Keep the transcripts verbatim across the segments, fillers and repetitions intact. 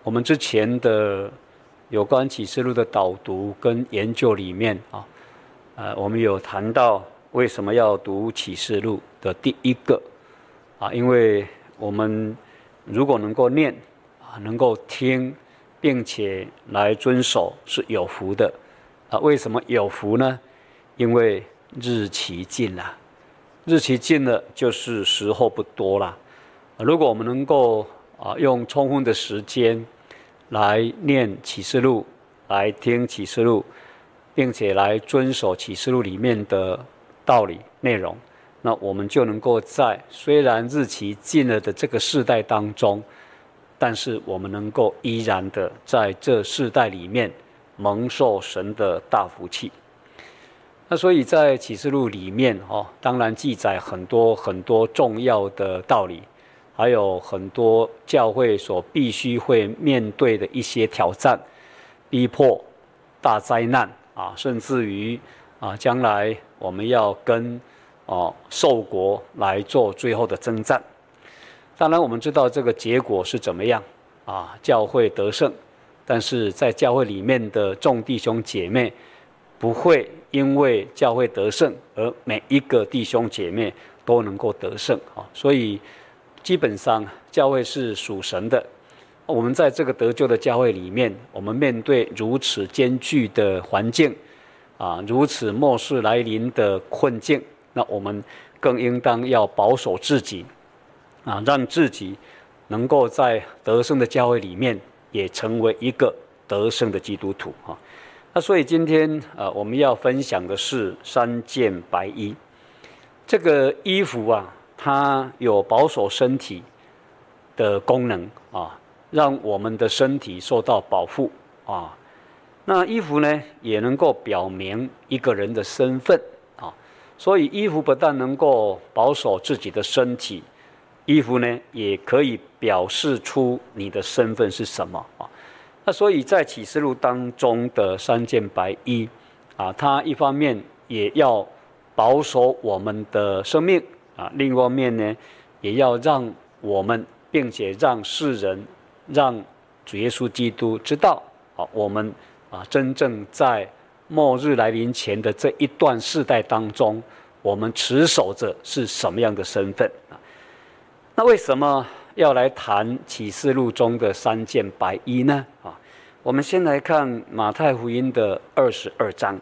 我们之前的有关启示录的导读跟研究里面啊，呃，我们有谈到为什么要读启示录的第一个啊，因为我们如果能够念啊，能够听，并且来遵守是有福的啊。为什么有福呢？因为日期近了，日期近了就是时候不多了。如果我们能够啊用充分的时间来念启示录，来听启示录，并且来遵守启示录里面的道理内容，那我们就能够在虽然日期近了的这个世代当中，但是我们能够依然的在这世代里面蒙受神的大福气。那所以在启示录里面哦，当然记载很多很多重要的道理，还有很多教会所必须会面对的一些挑战、逼迫、大灾难啊，甚至于啊，将来我们要跟哦兽国来做最后的征战。当然，我们知道这个结果是怎么样啊，教会得胜，但是在教会里面的众弟兄姐妹不会因为教会得胜而每一个弟兄姐妹都能够得胜啊，所以基本上教会是属神的。我们在这个得救的教会里面，我们面对如此艰巨的环境啊，如此末世来临的困境，那我们更应当要保守自己啊，让自己能够在得胜的教会里面也成为一个得胜的基督徒啊。那所以今天呃我们要分享的是三件白衣。这个衣服啊，它有保守身体的功能啊，让我们的身体受到保护啊。那衣服呢，也能够表明一个人的身份啊。所以衣服不但能够保守自己的身体，衣服呢也可以表示出你的身份是什么啊。那所以在启示录当中的三件白衣啊，它一方面也要保守我们的生命啊，另一方面呢，也要让我们，并且让世人，让主耶稣基督知道啊，我们啊真正在末日来临前的这一段世代当中，我们持守着是什么样的身份啊？那为什么要来谈启示录中的三件白衣呢？啊，我们先来看马太福音的二十二章。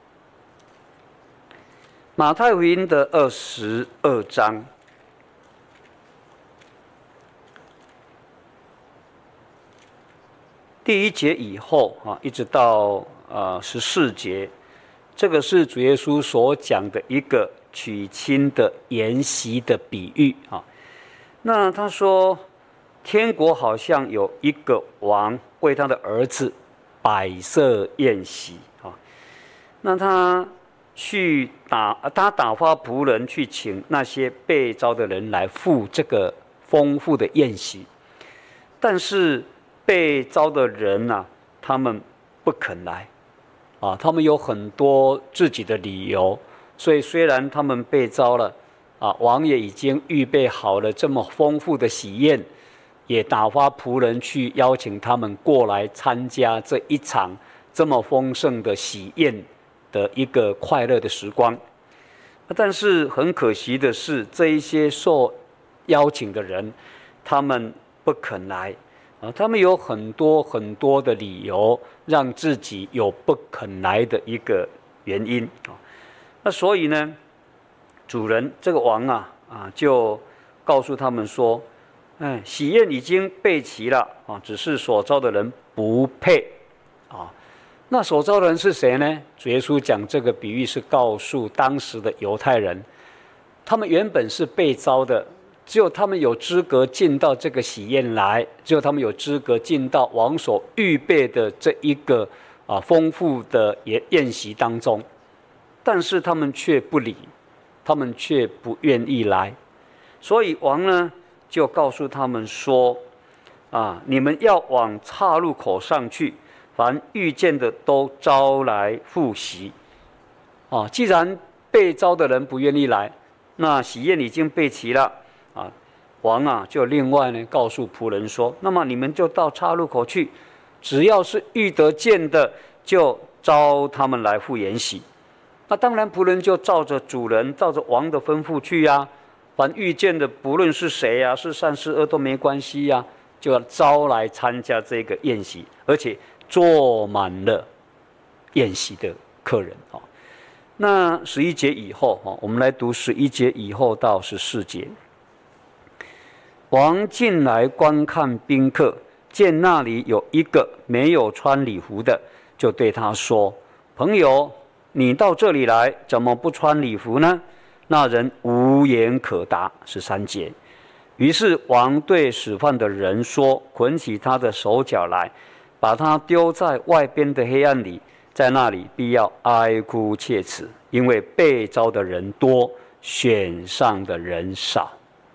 马太福音的二十二章，第一节以后啊，一直到呃十四节，这个是主耶稣所讲的一个娶亲的筵席的比喻啊。那他说，天国好像有一个王为他的儿子摆设宴席啊，那他去打，他打发仆人去请那些被召的人来赴这个丰富的宴席，但是被召的人啊，他们不肯来啊，他们有很多自己的理由，所以虽然他们被召了啊，王也已经预备好了这么丰富的喜宴，也打发仆人去邀请他们过来参加这一场这么丰盛的喜宴的一个快乐的时光。但是很可惜的是，这一些受邀请的人，他们不肯来啊，他们有很多很多的理由，让自己有不肯来的一个原因啊。那所以呢，主人这个王啊啊，就告诉他们说，哎，喜宴已经备齐了啊，只是所召的人不配啊。那所召的人是谁呢？主耶稣讲这个比喻是告诉当时的犹太人，他们原本是被召的，只有他们有资格进到这个喜宴来，只有他们有资格进到王所预备的这一个啊丰富的宴宴席当中，但是他们却不理，他们却不愿意来，所以王呢就告诉他们说，啊，你们要往岔路口上去，凡遇见的都招来赴席。啊，既然被招的人不愿意来，那喜宴已经备齐了啊， 王啊就另外呢告诉仆人说，那么你们就到岔路口去，只要是遇得见的，就招他们来赴筵席。那当然仆人就照着主人照着王的吩咐去啊，凡遇见的不论是谁啊，是善是恶都没关系呀、啊，就要招来参加这个宴席，而且坐满了宴席的客人。那十一节以后，我们来读十一节以后到十四节。王进来观看宾客，见那里有一个没有穿礼服的，就对他说：朋友，你到这里来，怎么不穿礼服呢？那人无言可答。十三节。于是王对使唤的人说：捆起他的手脚来，把他丢在外边的黑暗里，在那里必要哀哭切齿，因为被招的人多，选上的人少。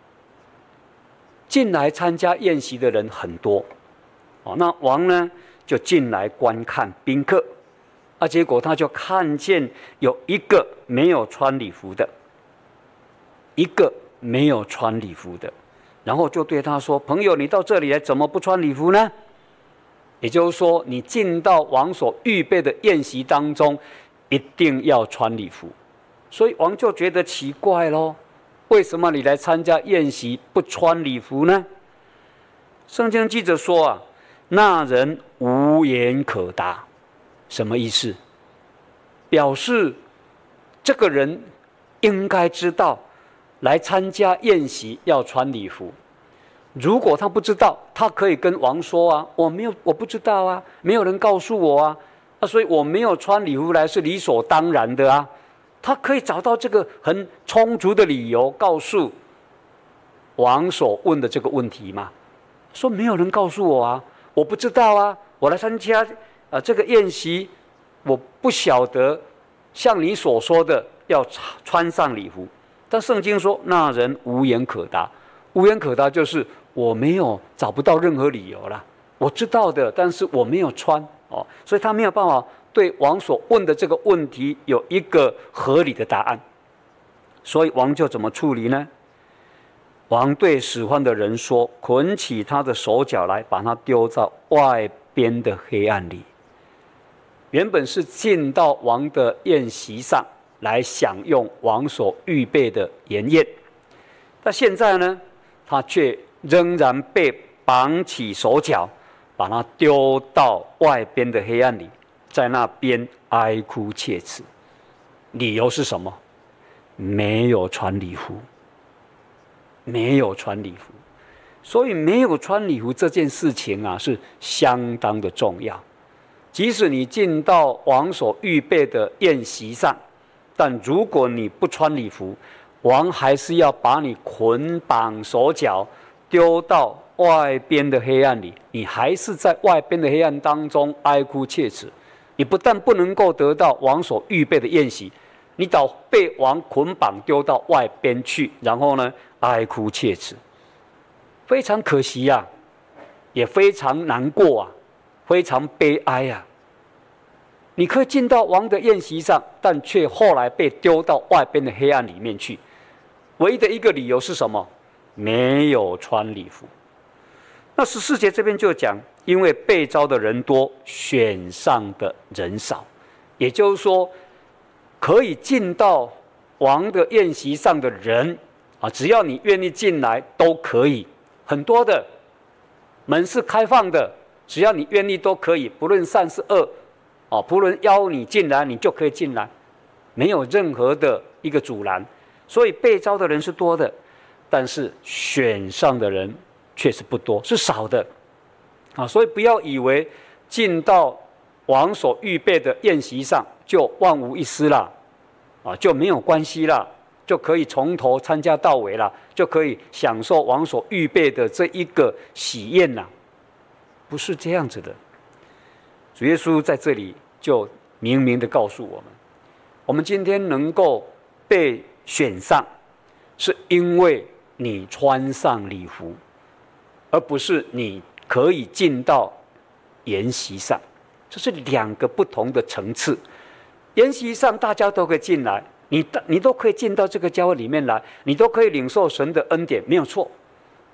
进来参加宴席的人很多，哦，那王呢就进来观看宾客，啊，结果他就看见有一个没有穿礼服的，一个没有穿礼服的，然后就对他说：朋友，你到这里来，怎么不穿礼服呢？也就是说，你进到王所预备的宴席当中，一定要穿礼服。所以王就觉得奇怪咯，为什么你来参加宴席不穿礼服呢？圣经记着说啊，那人无言可答。什么意思？表示这个人应该知道来参加宴席要穿礼服。如果他不知道，他可以跟王说啊，我没有，我不知道啊，没有人告诉我啊，啊，所以我没有穿礼服来是理所当然的啊。他可以找到这个很充足的理由，告诉王所问的这个问题嘛。说没有人告诉我啊，我不知道啊，我来参加啊这个宴席，我不晓得像你所说的要穿上礼服。但圣经说那人无言可答，无言可答就是我没有找不到任何理由啦，我知道的，但是我没有穿哦，所以他没有办法对王所问的这个问题有一个合理的答案。所以王就怎么处理呢？王对使唤的人说：捆起他的手脚来，把他丢到外边的黑暗里。原本是进到王的宴席上来享用王所预备的筵宴，但现在呢，他却仍然被绑起手脚，把他丢到外边的黑暗里，在那边哀哭切齿。理由是什么？没有穿礼服，没有穿礼服。所以没有穿礼服这件事情啊，是相当的重要。即使你进到王所预备的宴席上，但如果你不穿礼服，王还是要把你捆绑手脚，丢到外边的黑暗里，你还是在外边的黑暗当中哀哭切齿。你不但不能够得到王所预备的宴席，你倒被王捆绑丢到外边去，然后呢哀哭切齿，非常可惜呀、啊，也非常难过啊，非常悲哀啊。你可以进到王的宴席上，但却后来被丢到外边的黑暗里面去。唯一的一个理由是什么？没有穿礼服。那十四节这边就讲，因为被招的人多，选上的人少。也就是说，可以进到王的宴席上的人啊，只要你愿意进来都可以，很多的门是开放的，只要你愿意都可以，不论善是恶啊，仆人邀你进来，你就可以进来，没有任何的一个阻拦。所以被招的人是多的，但是选上的人却是不多，是少的啊。所以不要以为进到王所预备的宴席上就万无一失啦，啊，就没有关系啦，就可以从头参加到尾啦，就可以享受王所预备的这一个喜宴啦，不是这样子的。主耶稣在这里就明明的告诉我们，我们今天能够被选上，是因为你穿上礼服，而不是你可以进到筵席上。这是两个不同的层次。筵席上大家都可以进来，你你都可以进到这个教会里面来，你都可以领受神的恩典，没有错。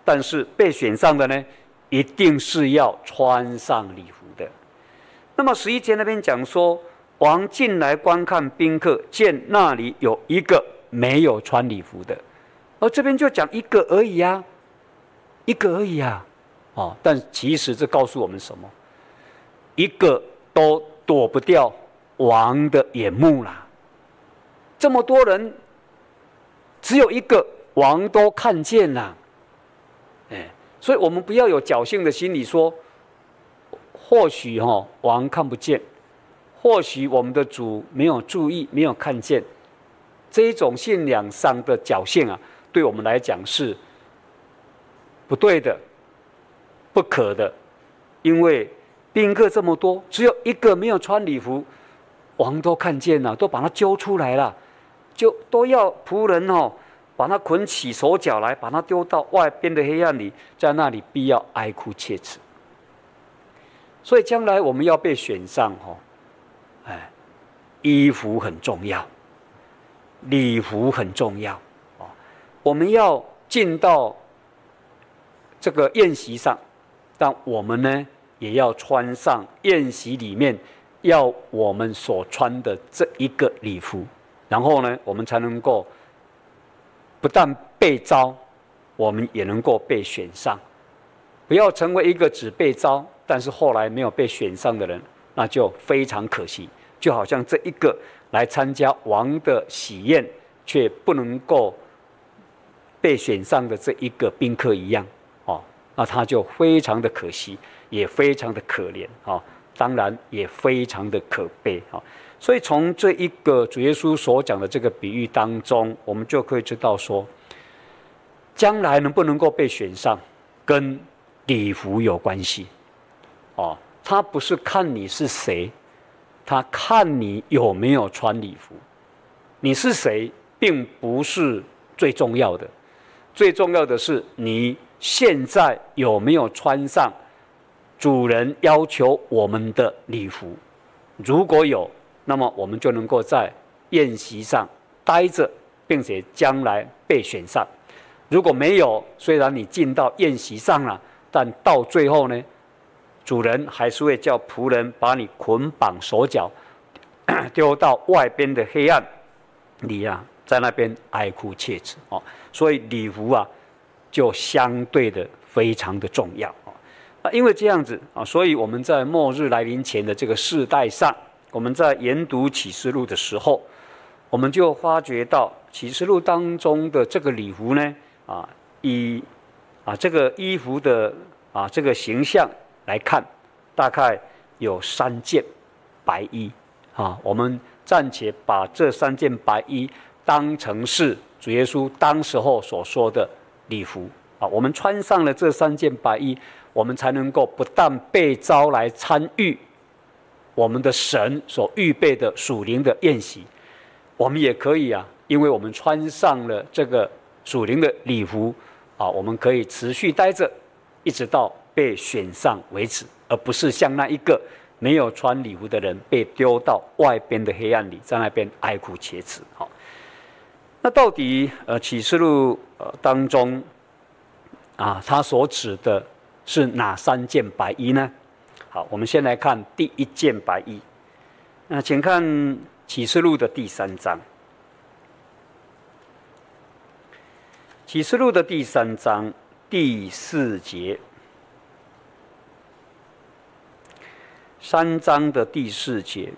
但是被选上的呢，一定是要穿上礼服的。那么十一节那边讲说，王进来观看宾客，见那里有一个没有穿礼服的，而这边就讲一个而已啊，一个而已啊，哦，但其实这告诉我们什么？一个都躲不掉王的眼目啦。这么多人，只有一个王都看见了，哎，所以我们不要有侥幸的心理说，或许哈、哦、王看不见，或许我们的主没有注意，没有看见，这一种信仰上的侥幸啊，对我们来讲是不对的、不可的，因为宾客这么多，只有一个没有穿礼服，王都看见了，都把他揪出来了，就都要仆人哦，把他捆起手脚来，把他丢到外边的黑暗里，在那里必要哀哭切齿。所以将来我们要被选上哦，哎，衣服很重要，礼服很重要哦。我们要进到这个宴席上，但我们呢也要穿上宴席里面要我们所穿的这一个礼服，然后呢，我们才能够不但被招，我们也能够被选上。不要成为一个只被招，但是后来没有被选上的人，那就非常可惜。就好像这一个来参加王的喜宴，却不能够被选上的这一个宾客一样，哦，那他就非常的可惜，也非常的可怜，哦，当然也非常的可悲，哦。所以从这一个主耶稣所讲的这个比喻当中，我们就可以知道说，将来能不能够被选上，跟礼服有关系，哦，他不是看你是谁，他看你有没有穿礼服。你是谁，并不是最重要的，最重要的是你现在有没有穿上主人要求我们的礼服。如果有，那么我们就能够在宴席上待着，并且将来被选上。如果没有，虽然你进到宴席上了，但到最后呢，主人还是会叫仆人把你捆绑手脚，丢到外边的黑暗里啊，在那边哀哭切齿哦。所以礼服啊，就相对的非常的重要啊。因为这样子啊，所以我们在末日来临前的这个世代上，我们在研读启示录的时候，我们就发觉到启示录当中的这个礼服呢，啊，以啊这个衣服的啊这个形象来看，大概有三件白衣啊。我们暂且把这三件白衣当成是主耶稣当时候所说的礼服啊。我们穿上了这三件白衣，我们才能够不但被招来参与我们的神所预备的属灵的宴席，我们也可以啊，因为我们穿上了这个属灵的礼服啊，我们可以持续待着，一直到被选上为止，而不是像那一个没有穿礼服的人被丢到外边的黑暗里，在那边哀哭切齿。好，那到底呃启示录呃当中啊，它所指的是哪三件白衣呢？好，我们先来看第一件白衣。那请看启示录的第三章。启示录的第三章第四节，三章的第四节。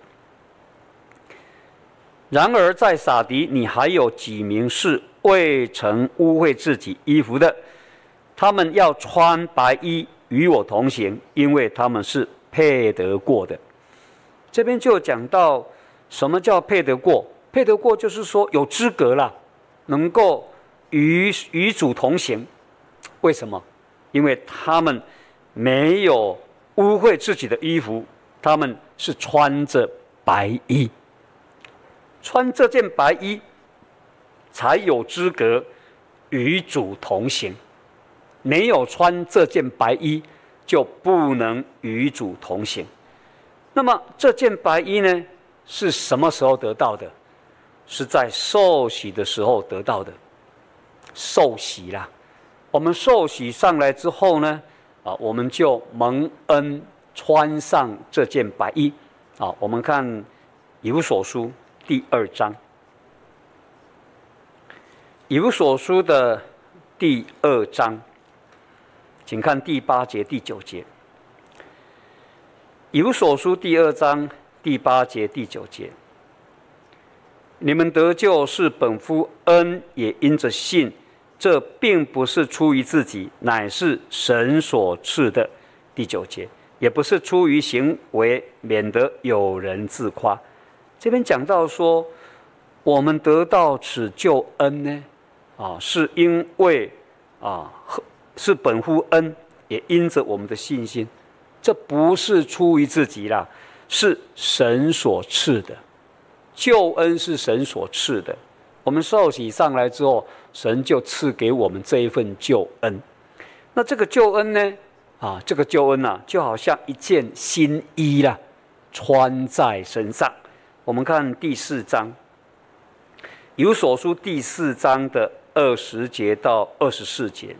然而在撒狄，你还有几名是未曾污秽自己衣服的，他们要穿白衣与我同行，因为他们是配得过的。这边就讲到什么叫配得过？配得过就是说有资格啦，能够与与主同行。为什么？因为他们没有污秽自己的衣服，他们是穿着白衣，穿这件白衣才有资格与主同行。没有穿这件白衣，就不能与主同行。那么这件白衣呢，是什么时候得到的？是在受洗的时候得到的。受洗啦， 我们受洗上来之后呢，啊，我们就蒙恩穿上这件白衣。啊，我们看以弗所书第二章，以弗所书的第二章，请看第八节、第九节。以弗所书第二章第八节、第九节，你们得救是本乎恩，也因着信。这并不是出于自己，乃是神所赐的。第九节，也不是出于行为，免得有人自夸。这边讲到说，我们得到此救恩呢，啊，是因为啊，是本乎恩，也因着我们的信心。这不是出于自己啦，是神所赐的。救恩是神所赐的。我们受洗上来之后，神就赐给我们这一份救恩。那这个救恩呢？啊，这个救恩啊，就好像一件新衣啦，穿在身上。我们看第四章，以弗所书第四章的二十节到二十四节。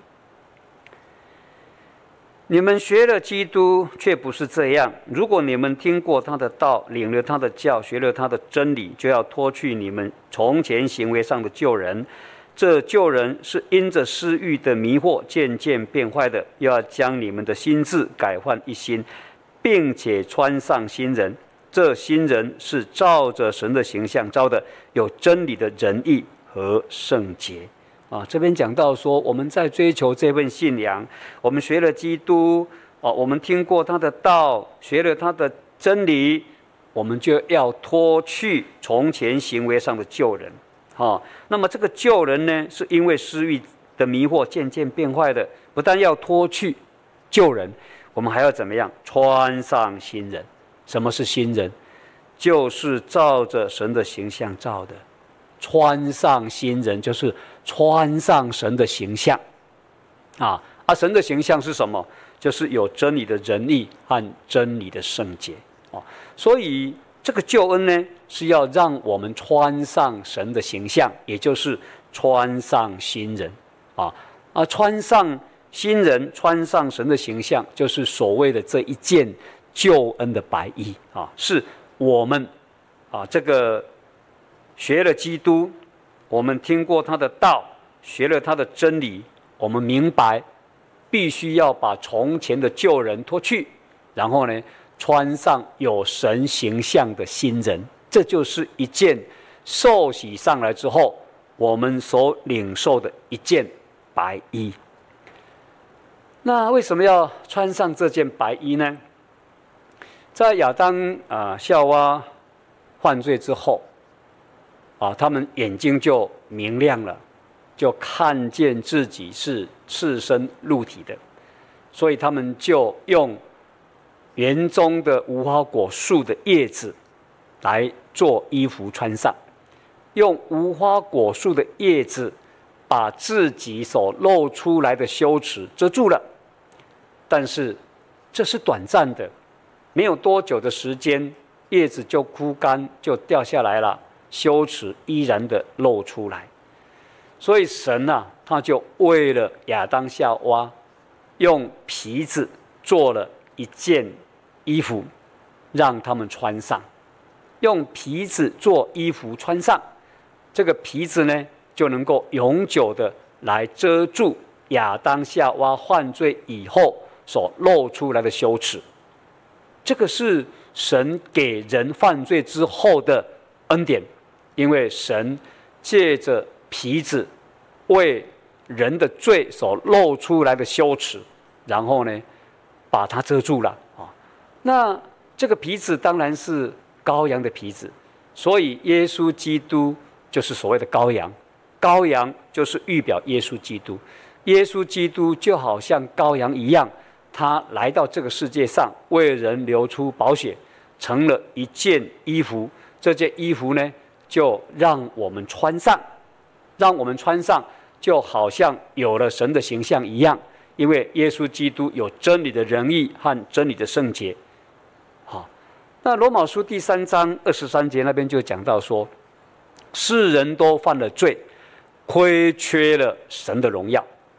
你们学了基督，却不是这样。如果你们听过他的道，领了他的教，学了他的真理，就要脱去你们从前行为上的旧人。这旧人是因着私欲的迷惑渐渐变坏的，又要将你们的心志改换一新，并且穿上新人。这新人是照着神的形象造的，有真理的仁义和圣洁。啊，这边讲到说，我们在追求这份信仰，我们学了基督，啊，我们听过他的道，学了他的真理，我们就要脱去从前行为上的旧人。啊，那么这个旧人呢，是因为私欲的迷惑渐渐变坏的，不但要脱去旧人，我们还要怎么样？穿上新人。什么是新人？就是照着神的形象造的。穿上新人，就是穿上神的形象。啊，啊，神的形象是什么？就是有真理的仁义和真理的圣洁。啊，所以这个救恩呢，是要让我们穿上神的形象，也就是穿上新人。啊啊，穿上新人，穿上神的形象，就是所谓的这一件救恩的白衣。啊，是我们啊这个学了基督，我们听过他的道，学了他的真理，我们明白必须要把从前的旧人脱去，然后呢，穿上有神形象的新人。这就是一件受洗上来之后，我们所领受的一件白衣。那为什么要穿上这件白衣呢？在亚当啊、呃、夏娃犯罪之后，啊，他们眼睛就明亮了，就看见自己是赤身露体的，所以他们就用园中的无花果树的叶子来做衣服穿上，用无花果树的叶子把自己所露出来的羞耻遮住了。但是这是短暂的，没有多久的时间，叶子就枯干，就掉下来了，羞耻依然的露出来。所以神啊，他就为了亚当夏娃，用皮子做了一件衣服，让他们穿上。用皮子做衣服穿上，这个皮子呢，就能够永久的来遮住亚当夏娃犯罪以后所露出来的羞耻。这个是神给人犯罪之后的恩典，因为神借着皮子为人的罪所露出来的羞耻，然后呢，把它遮住了啊。那这个皮子当然是羔羊的皮子，所以耶稣基督就是所谓的羔羊，羔羊就是预表耶稣基督。耶稣基督就好像羔羊一样，他来到这个世界上，为人流出宝血，成了一件衣服。这件衣服呢，就让我们穿上，让我们穿上，就好像有了神的形象一样。因为耶稣基督有真理的仁义和真理的圣洁。好，那罗马书第三章二十三节那边就讲到说，世人都犯了罪，亏缺了神的荣耀。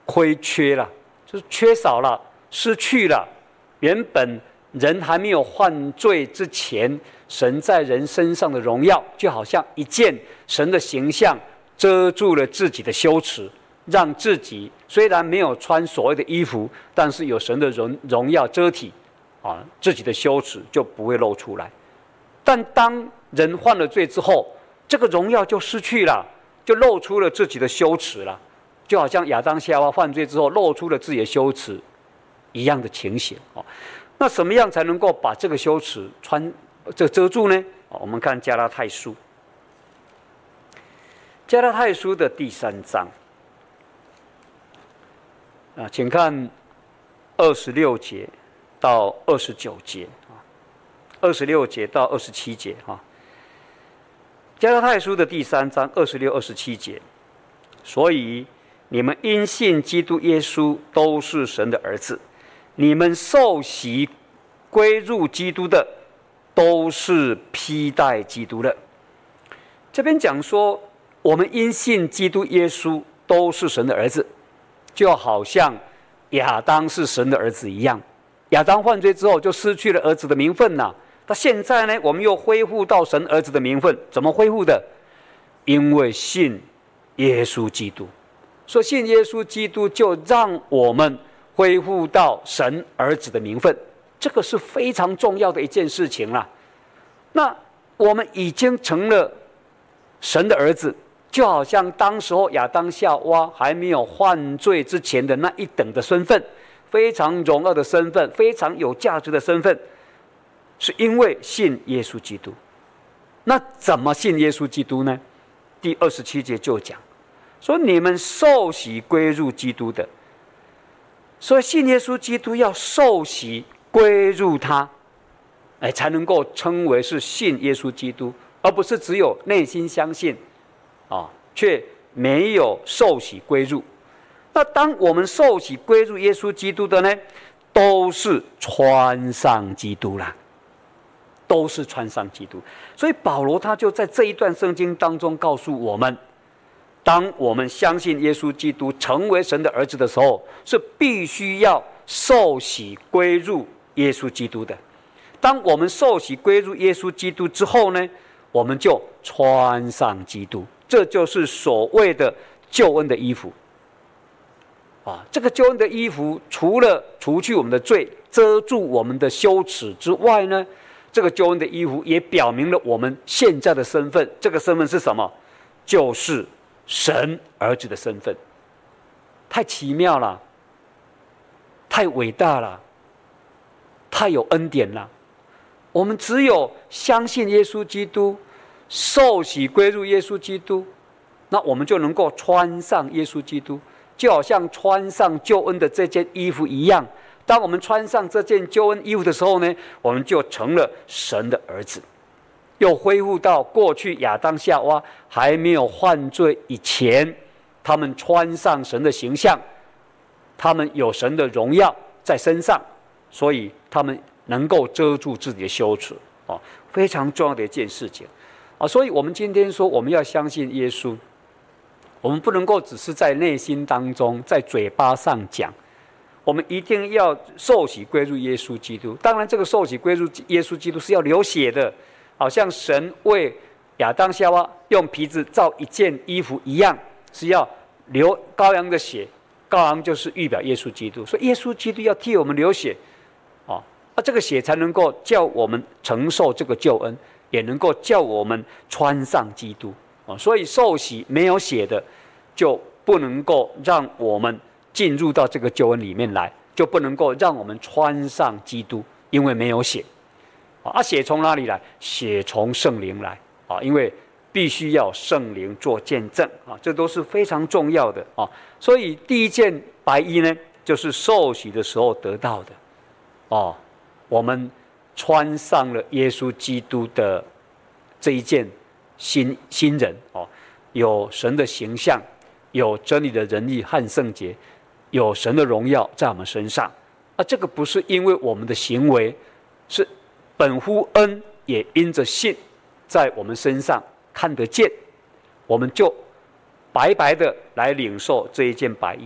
亏缺了，就是缺少了，失去了。原本人还没有犯罪之前，神在人身上的荣耀，就好像一件神的形象遮住了自己的羞耻，让自己虽然没有穿所谓的衣服，但是有神的荣荣耀遮体，啊，自己的羞耻就不会露出来。但当人犯了罪之后，这个荣耀就失去了，就露出了自己的羞耻了，就好像亚当夏娃犯罪之后露出了自己的羞耻一样的情形。那什么样才能够把这个羞耻穿这遮住呢？我们看加拉太书，加拉太书的第三章啊，请看二十六节到二十九节啊，二十六节到二十七节啊。加拉太书的第三章二十六、二十七节，所以你们因信基督耶稣都是神的儿子，你们受洗归入基督的，都是披戴基督的。这边讲说，我们因信基督耶稣都是神的儿子，就好像亚当是神的儿子一样。亚当犯罪之后，就失去了儿子的名分呐。那现在呢，我们又恢复到神儿子的名分，怎么恢复的？因为信耶稣基督，所以信耶稣基督就让我们恢复到神儿子的名分，这个是非常重要的一件事情啦。那我们已经成了神的儿子，就好像当时候亚当夏娃还没有犯罪之前的那一等的身份，非常荣耀的身份，非常有价值的身份，是因为信耶稣基督。那怎么信耶稣基督呢？第二十七节就讲说，你们受洗归入基督的，所以信耶稣基督要受洗归入他，哎，才能够称为是信耶稣基督，而不是只有内心相信啊，却没有受洗归入。那当我们受洗归入耶稣基督的呢，都是穿上基督啦，都是穿上基督。所以保罗他就在这一段圣经当中告诉我们，当我们相信耶稣基督成为神的儿子的时候，是必须要受洗归入耶稣基督的。当我们受洗归入耶稣基督之后呢，我们就穿上基督，这就是所谓的救恩的衣服啊。这个救恩的衣服除了除去我们的罪，遮住我们的羞耻之外呢，这个救恩的衣服也表明了我们现在的身份。这个身份是什么？就是神儿子的身份。太奇妙了，太伟大了，太有恩典了。我们只有相信耶稣基督，受洗归入耶稣基督，那我们就能够穿上耶稣基督，就好像穿上救恩的这件衣服一样。当我们穿上这件救恩衣服的时候呢，我们就成了神的儿子，又恢复到过去亚当夏娃还没有犯罪以前，他们穿上神的形象，他们有神的荣耀在身上，所以他们能够遮住自己的羞耻啊，非常重要的一件事情啊。所以我们今天说我们要相信耶稣，我们不能够只是在内心当中，在嘴巴上讲，我们一定要受洗归入耶稣基督。当然这个受洗归入耶稣基督是要流血的，好像神为亚当夏娃用皮子造一件衣服一样，是要流羔羊的血，羔羊就是预表耶稣基督，所以耶稣基督要替我们流血啊，那这个血才能够叫我们承受这个救恩，也能够叫我们穿上基督啊。所以受洗没有血的，就不能够让我们进入到这个救恩里面来，就不能够让我们穿上基督，因为没有血啊。血从哪里来？血从圣灵来啊，因为必须要圣灵做见证啊，这都是非常重要的啊。所以第一件白衣呢，就是受洗的时候得到的哦。我们穿上了耶稣基督的这一件新新人哦，有神的形象，有真理的仁义和圣洁，有神的荣耀在我们身上。啊，这个不是因为我们的行为，是本乎恩，也因着信，在我们身上看得见，我们就白白的来领受这一件白衣。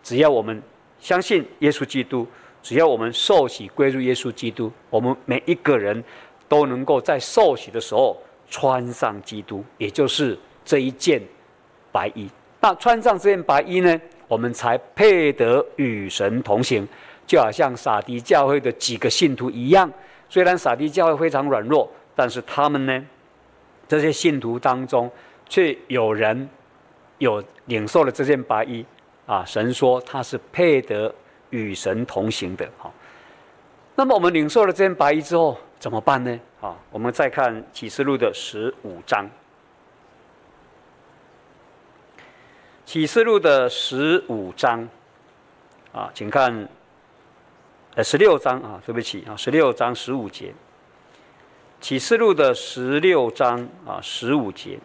只要我们相信耶稣基督，只要我们受洗归入耶稣基督，我们每一个人都能够在受洗的时候穿上基督，也就是这一件白衣。那穿上这件白衣呢，我们才配得与神同行。就好像撒狄教会的几个信徒一样，虽然撒狄教会非常软弱，但是他们呢，这些信徒当中却有人有领受了这件白衣啊，神说他是配得与神同行的。好，那么我们领受了这件白衣之后怎么办呢？啊，我们再看启示录的十五章，启示录的十五章啊，请看。呃，十六章啊，对不起啊，十六章十五节，启示录的十六章啊，十五节，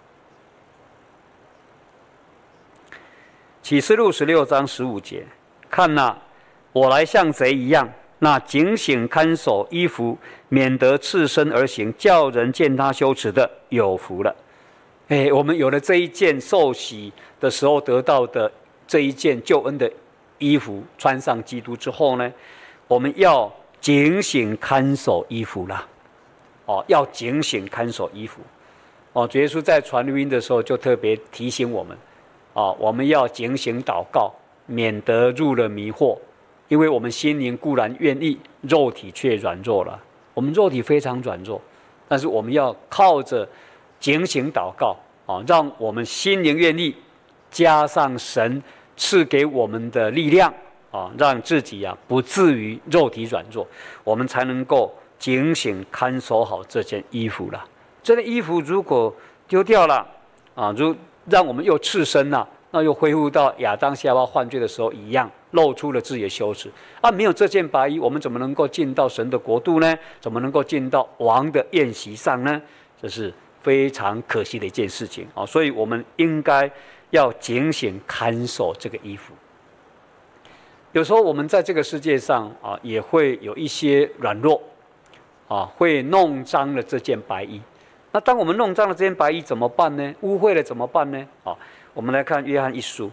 启示录十六章十五节，看哪，我来像贼一样，那警醒看守衣服，免得赤身而行，叫人见他羞耻的，有福了。哎，我们有了这一件受洗的时候得到的这一件救恩的衣服，穿上基督之后呢，我们要警醒看守衣服啦，哦，要警醒看守衣服，哦，主耶稣在传福音的时候就特别提醒我们，哦，我们要警醒祷告，免得入了迷惑，因为我们心灵固然愿意，肉体却软弱了。我们肉体非常软弱，但是我们要靠着警醒祷告，哦，让我们心灵愿意，加上神赐给我们的力量。啊，让自己啊不至于肉体软弱，我们才能够警醒看守好这件衣服了。这件衣服如果丢掉了啊，如让我们又赤身了，那又恢复到亚当夏娃犯罪的时候一样，露出了自己的羞耻啊！没有这件白衣，我们怎么能够进到神的国度呢？怎么能够进到王的宴席上呢？这是非常可惜的一件事情啊！所以我们应该要警醒看守这个衣服。有时候我们在这个世界上啊，也会有一些软弱啊，会弄脏了这件白衣。那当我们弄脏了这件白衣怎么办呢？污秽了怎么办呢？啊，我们来看约翰一书，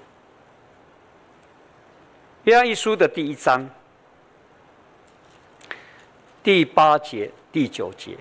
约翰一书的第一章第八节、第九节。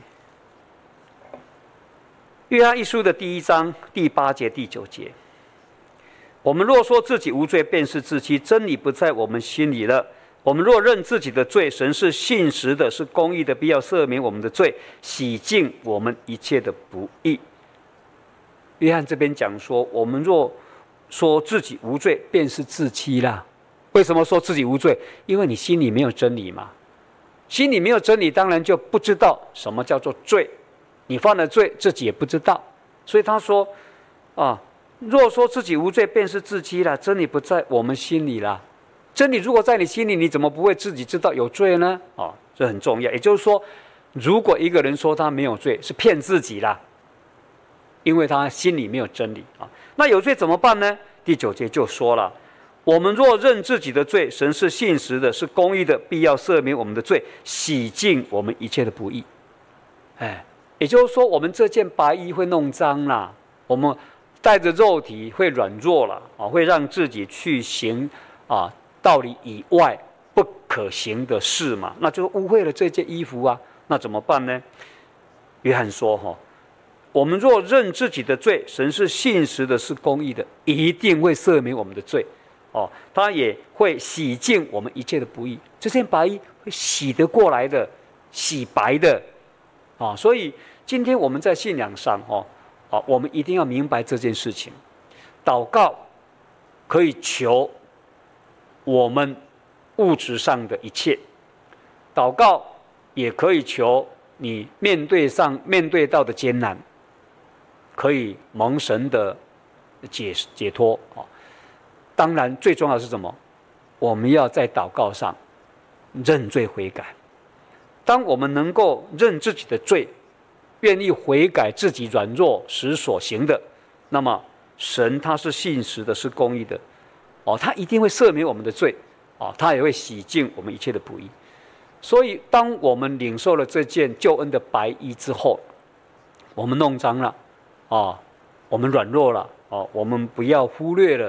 约翰一书的第一章第八节、第九节。我们若说自己无罪，便是自欺，真理不在我们心里了。我们若认自己的罪，神是信实的，是公义的，必要赦免我们的罪，洗净我们一切的不义。约翰这边讲说，我们若说自己无罪，便是自欺啦。为什么说自己无罪？因为你心里没有真理嘛。心里没有真理，当然就不知道什么叫做罪。你犯了罪，自己也不知道。所以他说啊，若说自己无罪，便是自欺了。真理不在我们心里啦。真理如果在你心里，你怎么不会自己知道有罪呢？哦，这很重要。也就是说，如果一个人说他没有罪，是骗自己啦，因为他心里没有真理啊。那有罪怎么办呢？第九节就说了：我们若认自己的罪，神是信实的，是公义的，必要赦免我们的罪，洗净我们一切的不义。哎，也就是说，我们这件白衣会弄脏啦，我们带着肉体会软弱了啊，会让自己去行啊道理以外不可行的事嘛，那就污秽了这件衣服啊。那怎么办呢？约翰说哈，我们若认自己的罪，神是信实的，是公义的，一定会赦免我们的罪哦，他也会洗净我们一切的不义。这件白衣会洗得过来的，洗白的啊。所以今天我们在信仰上哦。啊，我们一定要明白这件事情。祷告可以求我们物质上的一切，祷告也可以求你面对上面对到的艰难，可以蒙神的解解脱啊。当然，最重要的是什么？我们要在祷告上认罪悔改。当我们能够认自己的罪，愿意悔改自己软弱时所行的，那么神他是信实的，是公义的，哦，他一定会赦免我们的罪，哦，他也会洗净我们一切的不义。所以，当我们领受了这件救恩的白衣之后，我们弄脏了，哦，我们软弱了，哦，我们不要忽略了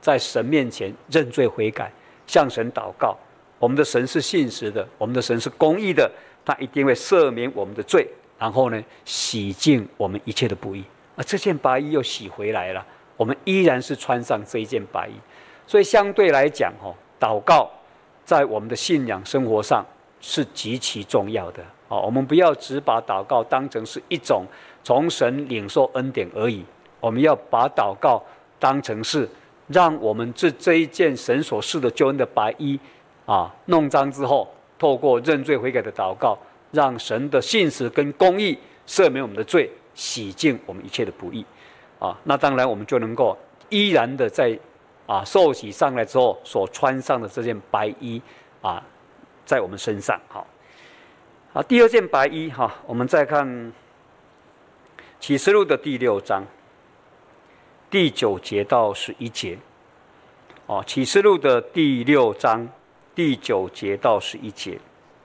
在神面前认罪悔改，向神祷告。我们的神是信实的，我们的神是公义的，他一定会赦免我们的罪，然后呢，洗净我们一切的不义。啊，这件白衣又洗回来了，我们依然是穿上这一件白衣。所以相对来讲，哦，祷告在我们的信仰生活上是极其重要的。哦，我们不要只把祷告当成是一种从神领受恩典而已，我们要把祷告当成是让我们这这一件神所赐的救恩的白衣啊，弄脏之后，透过认罪悔改的祷告，让神的信实跟公义赦免我们的罪，洗净我们一切的不义啊。那当然我们就能够依然的在啊受洗上来之后所穿上的这件白衣啊，在我们身上。好，好，第二件白衣哈，我们再看启示录的第六章第九节到十一节。哦，启示录的第六章第九节到十一节。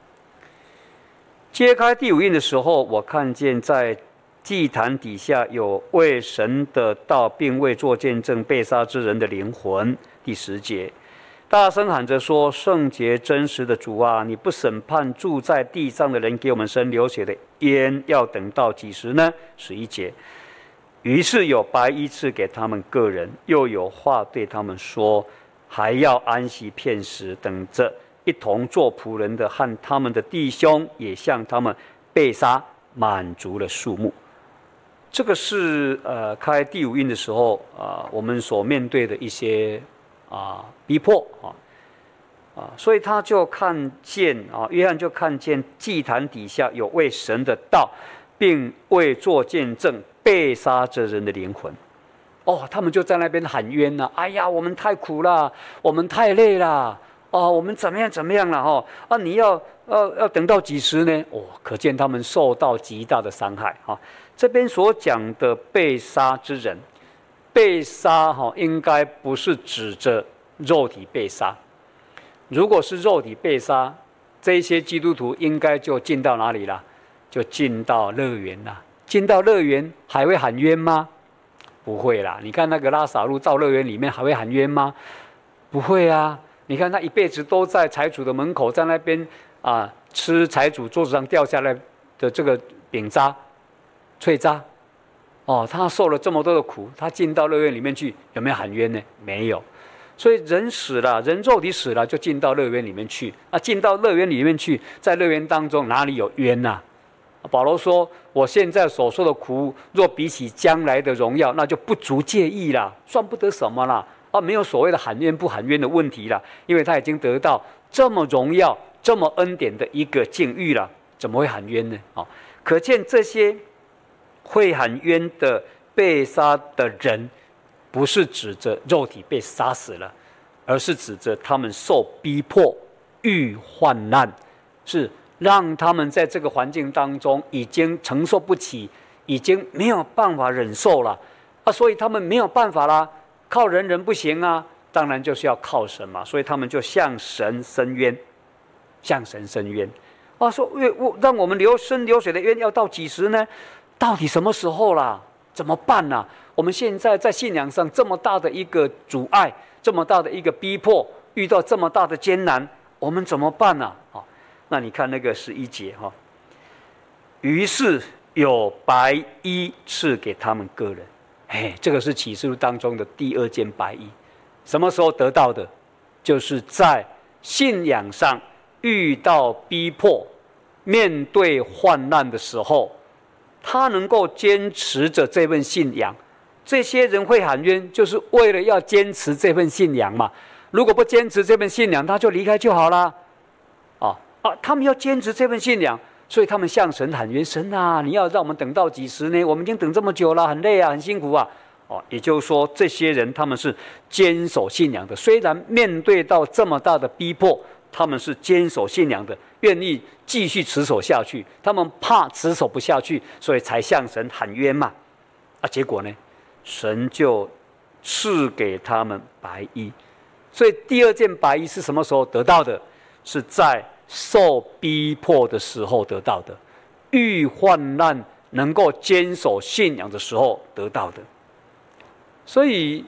揭开第五印的时候，我看见在祭坛底下有为神的道并未做见证被杀之人的灵魂。第十节，大声喊着说：圣洁真实的主啊，你不审判住在地上的人，给我们生流血的冤，要等到几时呢？十一节，于是有白衣赐给他们个人，又有话对他们说，还要安息片时，等着一同做仆人的和他们的弟兄也向他们被杀满足了数目。这个是呃开第五印的时候啊、呃，我们所面对的一些啊、呃、逼迫啊啊，所以他就看见啊，约翰就看见祭坛底下有为神的道，并为做见证被杀者人的灵魂。哦，他们就在那边喊冤了、啊，哎呀，我们太苦了，我们太累了。哦，我们怎么样怎么样了哈？啊，你要要要等到几时呢？哦，可见他们受到极大的伤害哈。这边所讲的被杀之人，被杀哈，应该不是指着肉体被杀。如果是肉体被杀，这些基督徒应该就进到哪里了？就进到乐园了。进到乐园还会喊冤吗？不会啦。你看那个拉撒路到乐园里面还会喊冤吗？不会啊。你看他一辈子都在财主的门口，在那边啊吃财主桌子上掉下来的这个饼渣、脆渣，哦，他受了这么多的苦，他进到乐园里面去，有没有喊冤呢？没有。所以人死了，人肉体死了，就进到乐园里面去。啊，进到乐园里面去，在乐园当中哪里有冤呐、啊？保罗说：“我现在所受的苦，若比起将来的荣耀，那就不足介意啦，算不得什么啦。”啊，没有所谓的喊冤不喊冤的问题了，因为他已经得到这么荣耀、这么恩典的一个境遇了，怎么会喊冤呢？啊，可见这些会喊冤的被杀的人，不是指着肉体被杀死了，而是指着他们受逼迫、遇患难，是让他们在这个环境当中已经承受不起，已经没有办法忍受了啊，所以他们没有办法啦。靠人人不行啊，当然就是要靠神嘛，所以他们就向神伸冤，向神伸冤。啊，说让我们流生流水的冤要到几时呢？到底什么时候啦？怎么办呢、啊？我们现在在信仰上这么大的一个阻碍，这么大的一个逼迫，遇到这么大的艰难，我们怎么办呢、啊？那你看那个十一节哈，于是有白衣赐给他们个人。哎，这个是启示录当中的第二件白衣，什么时候得到的？就是在信仰上遇到逼迫、面对患难的时候，他能够坚持着这份信仰。这些人会喊冤，就是为了要坚持这份信仰嘛。如果不坚持这份信仰，他就离开就好了。啊啊，他们要坚持这份信仰。所以他们向神喊冤：神啊，你要让我们等到几时呢？我们已经等这么久了，很累啊，很辛苦啊。哦，也就是说，这些人他们是坚守信仰的，虽然面对到这么大的逼迫，他们是坚守信仰的，愿意继续持守下去。他们怕持守不下去，所以才向神喊冤嘛。啊，结果呢，神就赐给他们白衣。所以第二件白衣是什么时候得到的？是在受逼迫的时候得到的，遇患难能够坚守信仰的时候得到的。所以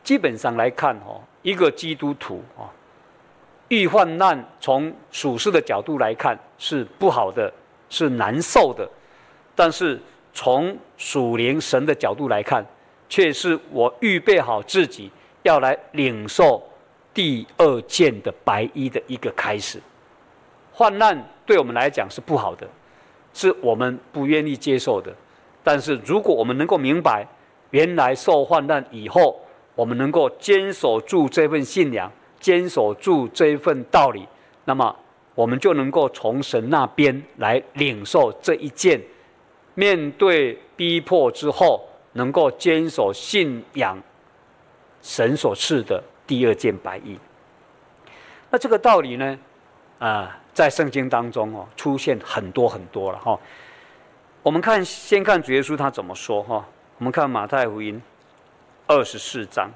基本上来看哦，一个基督徒啊，遇患难，从属世的角度来看是不好的，是难受的，但是从属灵神的角度来看，却是我预备好自己要来领受第二件的白衣的一个开始。患难对我们来讲是不好的，是我们不愿意接受的。但是如果我们能够明白，原来受患难以后，我们能够坚守住这份信仰，坚守住这一份道理，那么我们就能够从神那边来领受这一件，面对逼迫之后，能够坚守信仰神所赐的第二件白衣。那这个道理呢，啊、呃，在圣经当中哦，出现很多很多了哈、哦。我们看，先看主耶稣他怎么说哈、哦。我们看马太福音二十四章，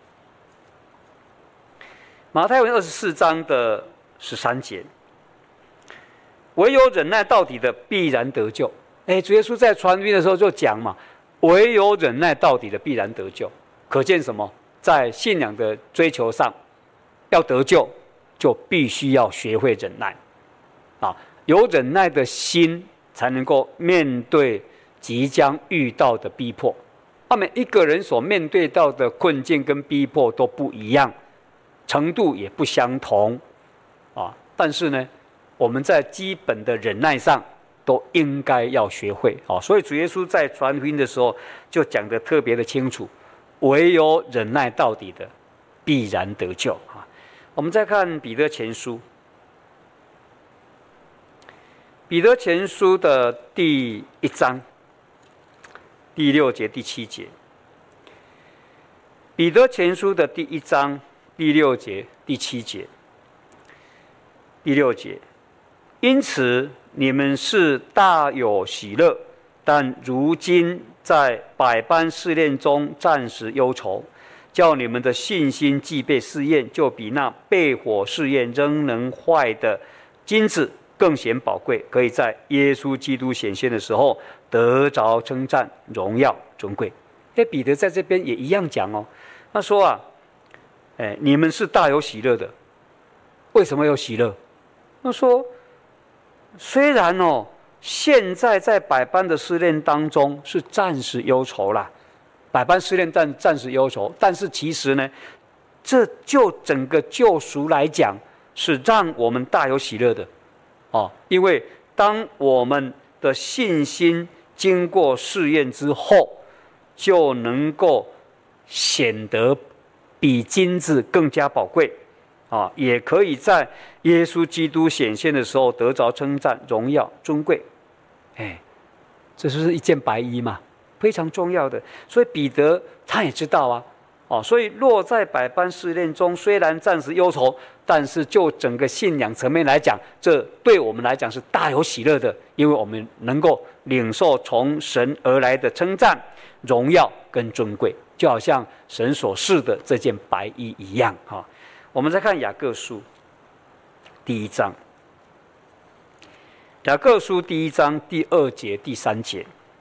马太福音二十四章的十三节，唯有忍耐到底的，必然得救。哎，主耶稣在传福音的时候就讲嘛，唯有忍耐到底的，必然得救。可见什么？在信仰的追求上，要得救，就必须要学会忍耐。啊，有忍耐的心，才能够面对即将遇到的逼迫。他们一个人所面对到的困境跟逼迫都不一样，程度也不相同。啊，但是呢，我们在基本的忍耐上，都应该要学会。啊，所以主耶稣在传福音的时候，就讲得特别的清楚。唯有忍耐到底的，必然得救啊！我们再看彼得前书，彼得前书的第一章第六节、第七节。彼得前书的第一章第六节、第七节。第六节，因此你们是大有喜乐，但如今在百般试炼中暂时忧愁，叫你们的信心既被试验，就比那被火试验仍能坏的金子更显宝贵，可以在耶稣基督显现的时候得着称赞、荣耀、尊贵。哎，彼得在这边也一样讲哦，他说啊，哎，你们是大有喜乐的，为什么有喜乐？他说，虽然哦，现在在百般的试炼当中是暂时忧愁啦，百般试炼暂暂时忧愁，但是其实呢，这就整个救赎来讲，是让我们大有喜乐的哦，因为当我们的信心经过试验之后，就能够显得比金子更加宝贵。啊，也可以在耶稣基督显现的时候得着称赞、荣耀、尊贵。哎，这就是一件白衣嘛，非常重要的。所以彼得他也知道啊，哦，所以落在百般试炼中，虽然暂时忧愁，但是就整个信仰层面来讲，这对我们来讲是大有喜乐的，因为我们能够领受从神而来的称赞、荣耀跟尊贵，就好像神所赐的这件白衣一样哈。我们再看雅各书第一章，雅各书第一章第二节、第三节。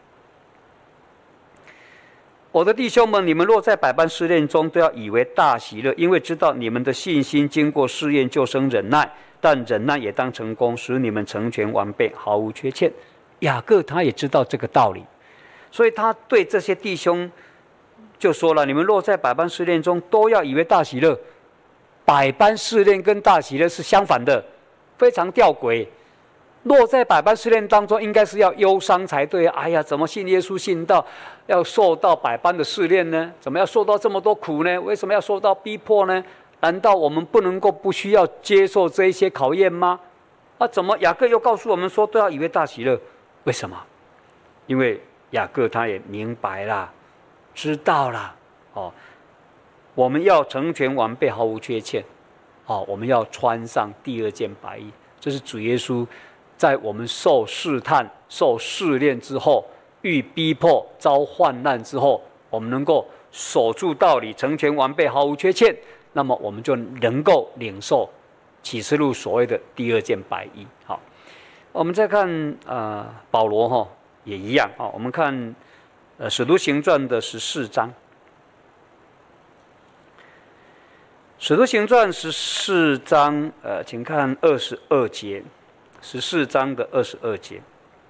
我的弟兄们，你们若在百般试炼中，都要以为大喜乐，因为知道你们的信心经过试验，就生忍耐。但忍耐也当成功，使你们成全完备，毫无缺欠。雅各他也知道这个道理，所以他对这些弟兄就说了：你们若在百般试炼中，都要以为大喜乐。百般试炼跟大喜乐是相反的，非常吊诡。落在百般试炼当中，应该是要忧伤才对。哎呀，怎么信耶稣信到要受到百般的试炼呢？怎么要受到这么多苦呢？为什么要受到逼迫呢？难道我们不能够不需要接受这一些考验吗？啊，怎么雅各又告诉我们说都要以为大喜乐？为什么？因为雅各他也明白啦，知道啦，哦。我们要成全完备，毫无缺欠。哦，我们要穿上第二件白衣，这是主耶稣在我们受试探、受试炼之后，遇逼迫、遭患难之后，我们能够守住道理，成全完备，毫无缺欠。那么我们就能够领受启示录所谓的第二件白衣。好，我们再看呃保罗哈、哦、也一样啊、哦，我们看呃使徒行传的十四章。 使徒行传十四章，呃，请看二十二节，十四章的二十二节，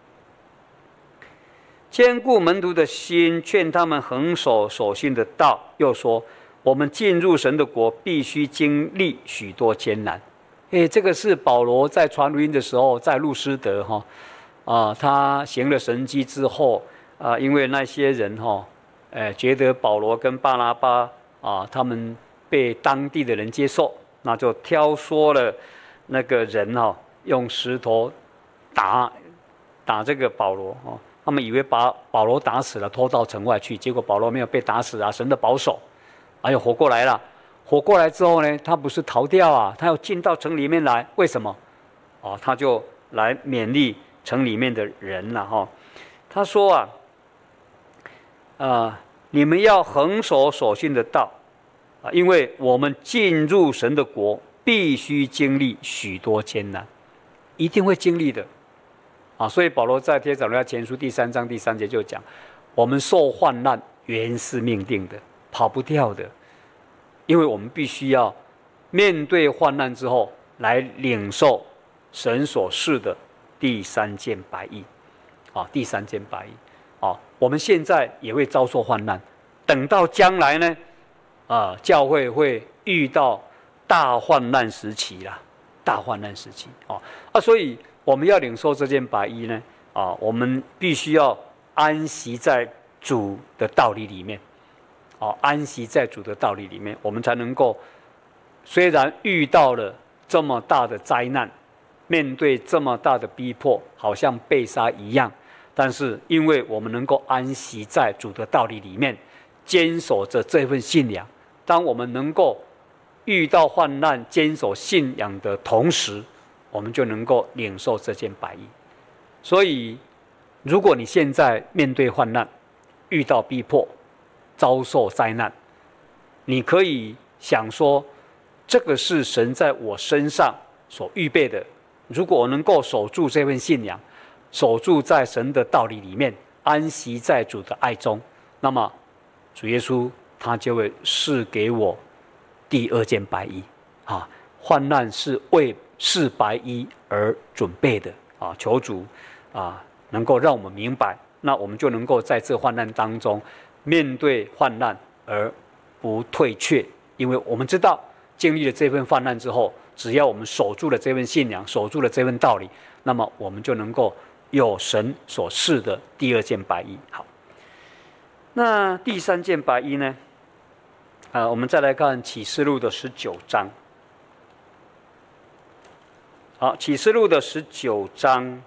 坚固门徒的心，劝他们恒守所信的道。又说，我们进入神的国，必须经历许多艰难。哎，这个是保罗在传福音的时候，在路斯德哈，啊，他行了神迹之后，啊，因为那些人哈，呃，觉得保罗跟巴拿巴啊，他们被当地的人接受，那就挑唆了那个人哈、哦，用石头打打这个保罗哦。他们以为把保罗打死了，拖到城外去，结果保罗没有被打死啊，神的保守，哎呦，活过来了。活过来之后呢，他不是逃掉啊，他要进到城里面来，为什么？哦，他就来勉励城里面的人了哈、哦。他说啊，啊、呃，你们要恒守所信的道。因为我们进入神的国，必须经历许多艰难，一定会经历的，啊！所以保罗在帖撒罗尼迦前书第三章第三节就讲，我们受患难原是命定的，跑不掉的，因为我们必须要面对患难之后，来领受神所赐的第三件白衣，啊，第三件白衣，啊，我们现在也会遭受患难，等到将来呢？啊，教会会遇到大患难时期啦，大患难时期啊啊，所以我们要领受这件白衣呢，啊，我们必须要安息在主的道理里面，啊，安息在主的道理里面，我们才能够，虽然遇到了这么大的灾难，面对这么大的逼迫，好像被杀一样，但是因为我们能够安息在主的道理里面，坚守着这份信仰。当我们能够遇到患难、坚守信仰的同时，我们就能够领受这件白衣。所以，如果你现在面对患难、遇到逼迫、遭受灾难，你可以想说，这个是神在我身上所预备的。如果我能够守住这份信仰，守住在神的道理里面，安息在主的爱中，那么主耶稣他就会赐给我第二件白衣啊！患难是为赐白衣而准备的啊！求主啊，能够让我们明白，那我们就能够在这患难当中面对患难而不退却，因为我们知道经历了这份患难之后，只要我们守住了这份信仰，守住了这份道理，那么我们就能够有神所赐的第二件白衣。好，那第三件白衣呢？啊，我们再来看启示录的十九章。好，启示录的十九章，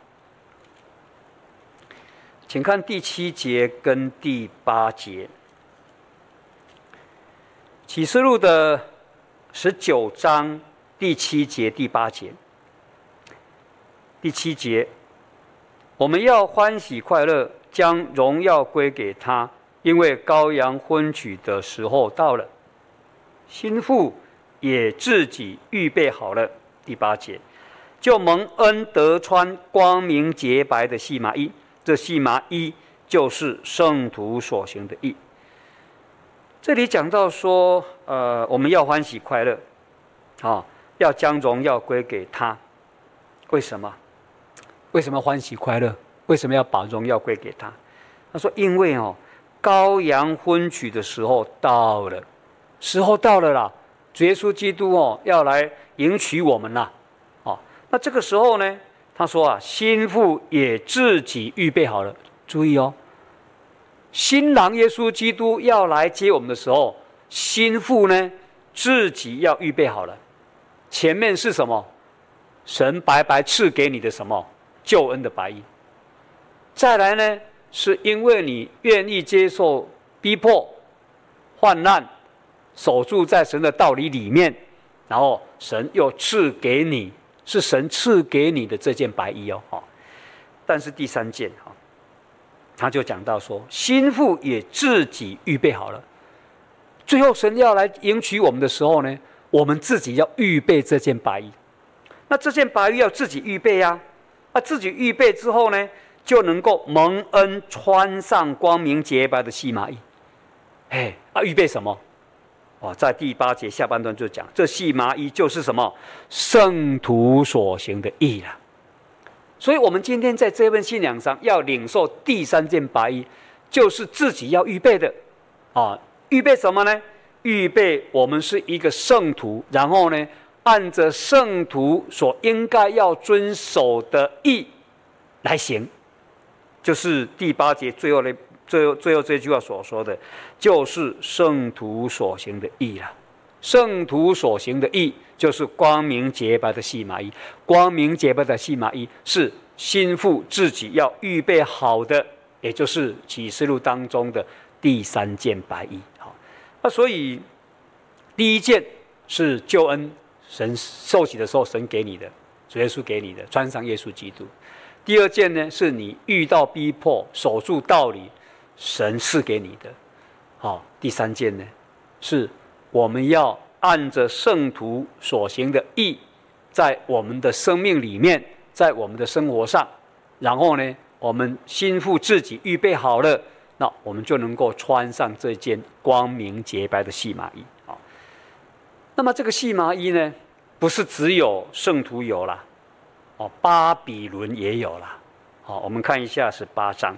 请看第七节跟第八节。启示录的十九章第七节、第八节。第七节，我们要欢喜快乐，将荣耀归给他，因为羔羊婚娶的时候到了，新妇也自己预备好了。第八节，就蒙恩得穿光明洁白的细麻衣，这细麻衣就是圣徒所行的义。这里讲到说，呃，我们要欢喜快乐，啊、哦，要将荣耀归给他。为什么？为什么欢喜快乐？为什么要把荣耀归给他？他说，因为哦，羔羊婚娶的时候到了。时候到了啦，主耶稣基督哦要来迎娶我们啦，哦，那这个时候呢，他说啊，新妇也自己预备好了。注意哦，新郎耶稣基督要来接我们的时候，新妇呢自己要预备好了。前面是什么？神白白赐给你的什么救恩的白衣。再来呢，是因为你愿意接受逼迫、患难。守住在神的道理里面，然后神又赐给你，是神赐给你的这件白衣哦。但是第三件哈，他就讲到说，新妇也自己预备好了。最后神要来迎娶我们的时候呢，我们自己要预备这件白衣。那这件白衣要自己预备呀、啊，啊，自己预备之后呢，就能够蒙恩穿上光明洁白的细麻衣。哎，啊，预备什么？ 哦，在第八节下半段就讲，这细麻衣就是什么？圣徒所行的义啦。所以，我们今天在这份信仰上要领受第三件白衣，就是自己要预备的啊。预备什么呢？预备我们是一个圣徒，然后呢，按着圣徒所应该要遵守的义来行，就是第八节最后的最后最后这句话所说的，就是圣徒所行的义啦。圣徒所行的义，就是光明洁白的细麻衣。光明洁白的细麻衣是心腹自己要预备好的，也就是启示录当中的第三件白衣。好，那所以第一件是救恩，神受洗的时候神给你的，主耶稣给你的，穿上耶稣基督。第二件呢，是你遇到逼迫，守住道理，神赐给你的。好，第三件呢，是我们要按着圣徒所行的义，在我们的生命里面，在我们的生活上，然后呢，我们心腹自己预备好了，那我们就能够穿上这件光明洁白的细麻衣。好，那么这个细麻衣呢，不是只有圣徒有啦，哦，巴比伦也有啦。好，我们看一下十八章，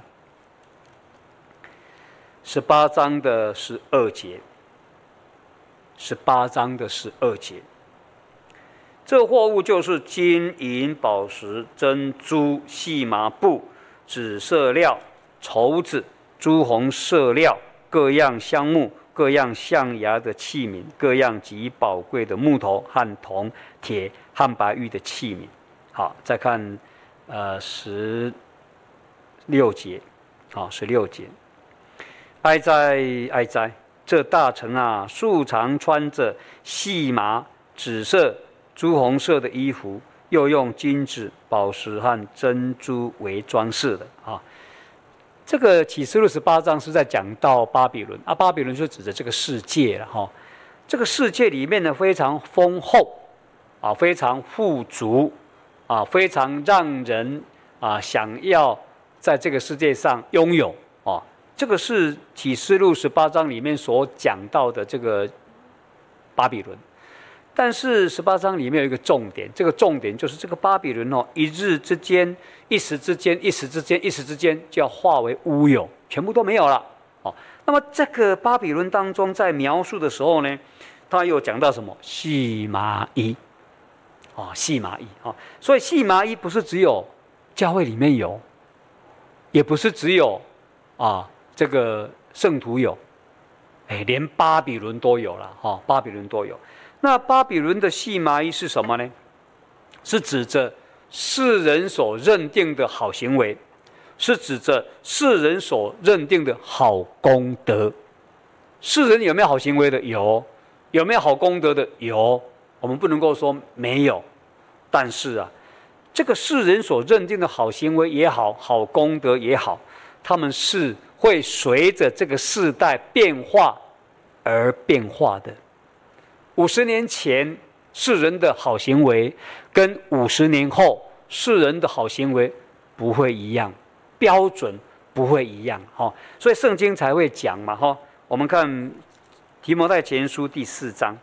十八章的十二节。十八章的十二节，这货物就是金银宝石、珍珠、细麻布、紫色料、绸子、朱红色料、各样香木、各样象牙的器皿、各样极宝贵的木头和铜、铁和白玉的器皿。好，再看呃十六节，好，十六节，哀哉哀哉！这大臣啊，素常穿着细麻、紫色、朱红色的衣服，又用金子、宝石和珍珠为装饰的啊。这个启示录十八章是在讲到巴比伦啊，巴比伦就指着这个世界了哈。这个世界里面呢，非常丰厚啊，非常富足啊，非常让人啊想要在这个世界上拥有啊。这个是启示录十八章里面所讲到的这个巴比伦，但是十八章里面有一个重点，这个重点就是这个巴比伦哦，一日之间、一时之间、一时之间、一时之间就要化为乌有，全部都没有了哦。那么这个巴比伦当中在描述的时候呢，他又讲到什么？细麻衣哦，细麻衣哦，所以细麻衣不是只有教会里面有，也不是只有啊。这个圣徒有，哎，连巴比伦都有了哈、哦，巴比伦都有。那巴比伦的细麻衣是什么呢？是指着世人所认定的好行为，是指着世人所认定的好功德。世人有没有好行为的？有。有没有好功德的？有。我们不能够说没有，但是啊，这个世人所认定的好行为也好，好功德也好，他们是会随着这个世代变化而变化的。五十年前世人的好行为，跟五十年后世人的好行为不会一样，标准不会一样哈。所以圣经才会讲嘛哈。我们看提摩太前书第四章，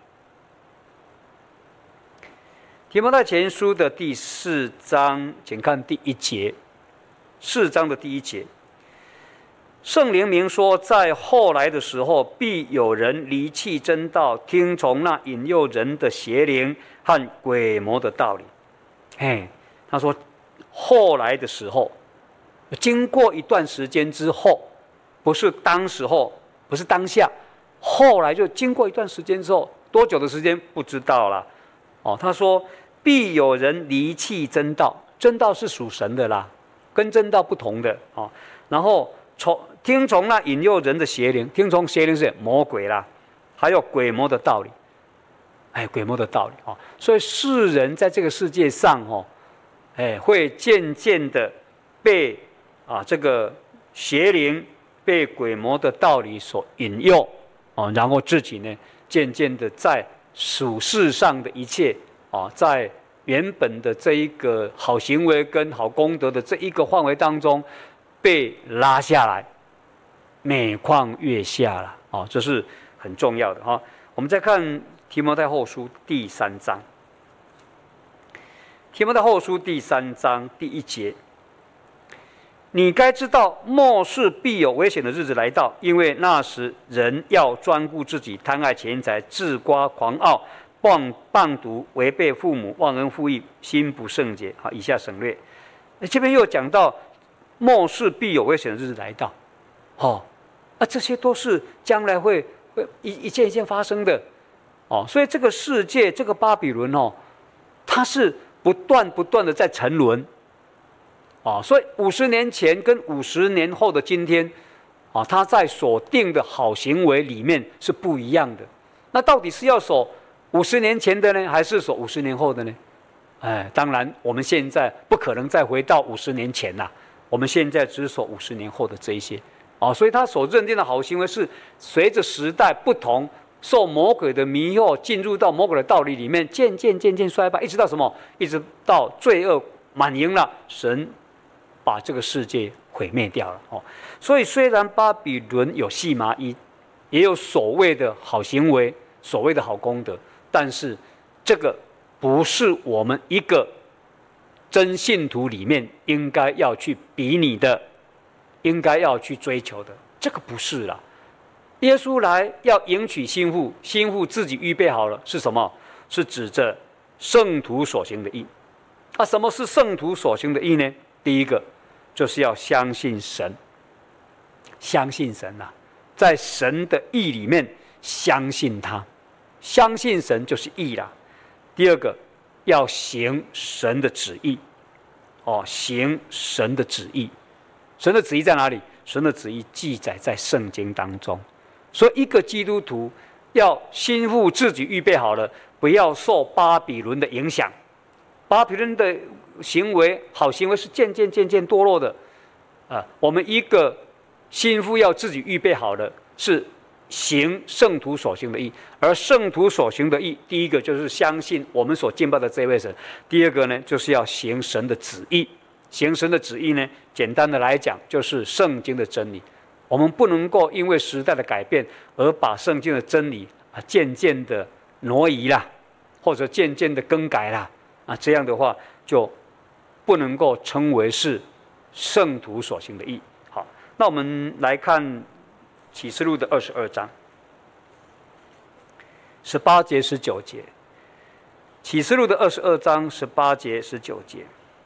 提摩太前书的第四章，请看第一节，四章的第一节。圣灵明说，在后来的时候，必有人离弃真道，听从那引诱人的邪灵和鬼魔的道理。嘿，他说，后来的时候，经过一段时间之后，不是当时候，不是当下，后来就经过一段时间之后，多久的时间不知道了。哦，他说，必有人离弃真道，真道是属神的啦，跟真道不同的哦。然后从听从那引诱人的邪灵，听从邪灵是魔鬼啦，还有鬼魔的道理，哎，鬼魔的道理哦。所以世人在这个世界上哦，哎，会渐渐的被啊这个邪灵、被鬼魔的道理所引诱哦，然后自己呢，渐渐的在属世上的一切啊，在原本的这一个好行为跟好功德的这一个范围当中，被拉下来。每况愈下了哦，这是很重要的哈、哦。 我们再看提摩太后书第三章，提摩太后书第三章第一节。你该知道，末世必有危险的日子来到，因为那时人要专顾自己，贪爱钱财，自夸狂傲，谤谤毒，违背父母，忘恩负义，心不圣洁。好，以下省略。这边又讲到末世必有危险的日子来到，哦，啊，这些都是将来会会一一件一件发生的，哦，所以这个世界，这个巴比伦哦，它是不断不断的在沉沦。啊，所以五十年前跟五十年后的今天，啊，他在所定的好行为里面是不一样的。那到底是要守五十年前的呢，还是守五十年后的呢？哎，当然我们现在不可能再回到五十年前啦，我们现在只守五十年后的这一些。啊，所以他所认定的好行为是随着时代不同，受魔鬼的迷惑，进入到魔鬼的道理里面，渐渐渐渐衰败，一直到什么？一直到罪恶满盈了，神把这个世界毁灭掉了哦，所以虽然巴比伦有细麻衣，也有所谓的好行为，所谓的好功德，但是这个不是我们一个真信徒里面应该要去比拟的，应该要去追求的，这个不是啦。耶稣来要迎娶新妇，新妇自己预备好了，是什么？是指着圣徒所行的义。啊，什么是圣徒所行的义呢？第一个就是要相信神，相信神呐、啊，在神的义里面相信他，相信神就是义啦。第二个，要行神的旨意，哦，行神的旨意。神的旨意在哪里？神的旨意记载在圣经当中。所以，一个基督徒要心腹自己预备好了，不要受巴比伦的影响。巴比伦的行为，好行为是渐渐渐渐堕落的，啊，我们一个心腹要自己预备好的，是行圣徒所行的义，而圣徒所行的义，第一个就是相信我们所敬拜的这位神，第二个呢，就是要行神的旨意。行神的旨意呢，简单的来讲，就是圣经的真理。我们不能够因为时代的改变而把圣经的真理啊渐渐的挪移啦，或者渐渐的更改啦，啊，这样的话就不能够称为是圣徒所行的义。好，那我们来看启示录的二十二章十八节十九节。启示录的二十二章十八节十九节。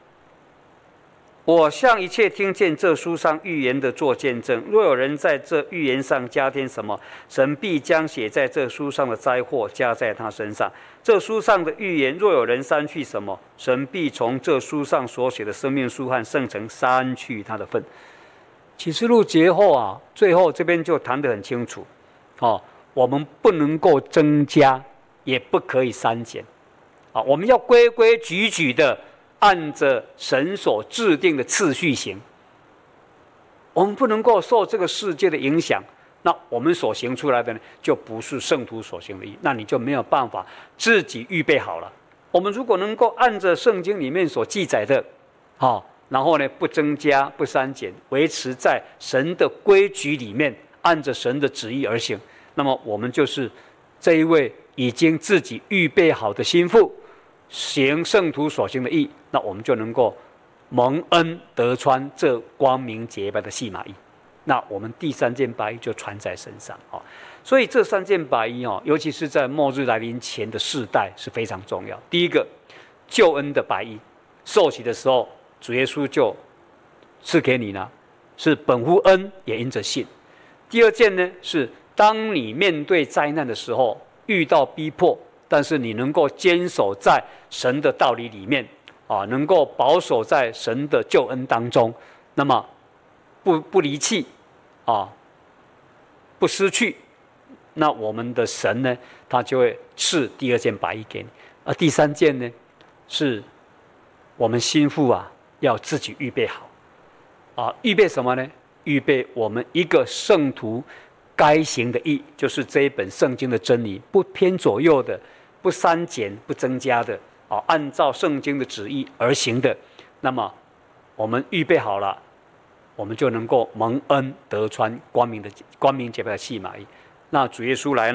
我向一切听见这书上预言的做见证，若有人在这预言上加添什么，神必将写在这书上的灾祸加在他身上。这书上的预言，若有人删去什么，神必从这书上所写的生命书和圣城删去他的份。启示录节后啊，最后这边就谈得很清楚，哦，我们不能够增加，也不可以删减，啊，我们要规规矩矩的按着神所制定的次序行。我们不能够受这个世界的影响，那我们所行出来的呢，就不是圣徒所行的义，那你就没有办法自己预备好了。我们如果能够按着圣经里面所记载的，哦，然后呢，不增加不删减，维持在神的规矩里面，按着神的旨意而行，那么我们就是这一位已经自己预备好的心腹，行圣徒所行的义，那我们就能够蒙恩得穿这光明洁白的细麻衣。那我们第三件白衣就穿在身上。所以这三件白衣，尤其是在末日来临前的世代是非常重要。第一个，救恩的白衣，受洗的时候主耶稣就赐给你呢，是本乎恩也因着信。第二件呢，是当你面对灾难的时候，遇到逼迫，但是你能够坚守在神的道理里面啊，能够保守在神的救恩当中，那么不不离弃啊，不失去，那我们的神呢，他就会赐第二件白衣给你。而第三件呢，是我们心腹啊要自己预备好啊，预备什么呢？预备我们一个圣徒该行的义，就是这一本圣经的真理，不偏左右的，不删减不增加的啊，按照圣经的旨意而行的。那么我们预备好了，我们就能够蒙恩得穿光明的光明洁白的细麻衣。那主耶稣来呢，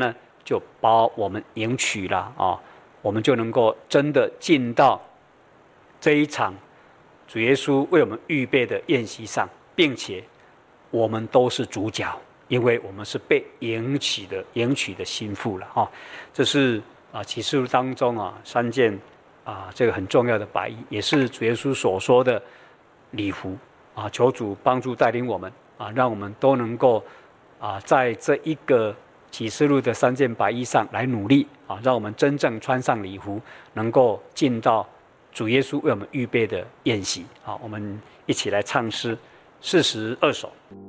就把我们迎娶了啊，我们就能够真的进到这一场主耶稣为我们预备的宴席上，并且我们都是主角，因为我们是被迎娶的迎娶的新妇了哈。这是啊启示录当中啊三件啊这个很重要的白衣，也是主耶稣所说的礼服啊。求主帮助带领我们啊，让我们都能够啊在这一个启示录的三件白衣上来努力啊，让我们真正穿上礼服，能够进到主耶稣为我们预备的宴席。好，我们一起来唱诗四十二首。